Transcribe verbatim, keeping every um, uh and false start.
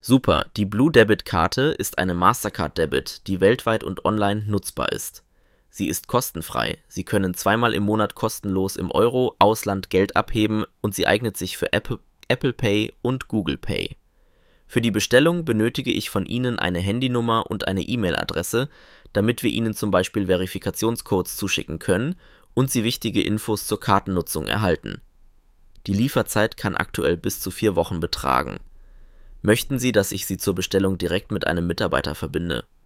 Super, die Blue Debit-Karte ist eine Mastercard-Debit, die weltweit und online nutzbar ist. Sie ist kostenfrei, Sie können zweimal im Monat kostenlos im Euro-Ausland Geld abheben und sie eignet sich für Apple, Apple Pay und Google Pay. Für die Bestellung benötige ich von Ihnen eine Handynummer und eine E-Mail-Adresse, damit wir Ihnen zum Beispiel Verifikationscodes zuschicken können und Sie wichtige Infos zur Kartennutzung erhalten. Die Lieferzeit kann aktuell bis zu vier Wochen betragen. Möchten Sie, dass ich Sie zur Bestellung direkt mit einem Mitarbeiter verbinde?